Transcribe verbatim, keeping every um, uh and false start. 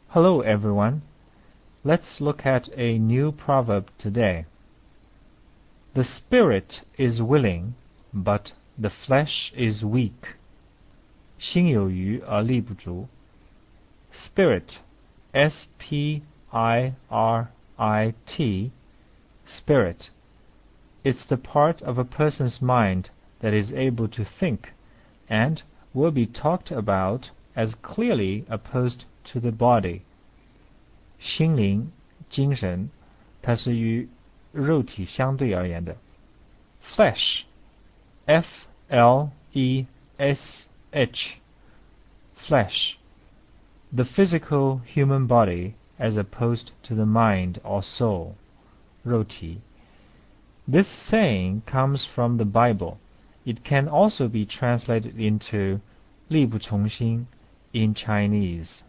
Hello everyone. Let's look at a new proverb today. The spirit is willing, but the flesh is weak. 心有余而力不足. Spirit, S P I R I T, spirit. It's the part of a person's mind that is able to think and will be talked about as clearly opposed to the body. 心灵精神它是与肉体相对而言的。 Flesh, F L E S H, flesh, the physical human body as opposed to the mind or soul, 肉体. This saying comes from the Bible. It can also be translated into 力不从心 in Chinese.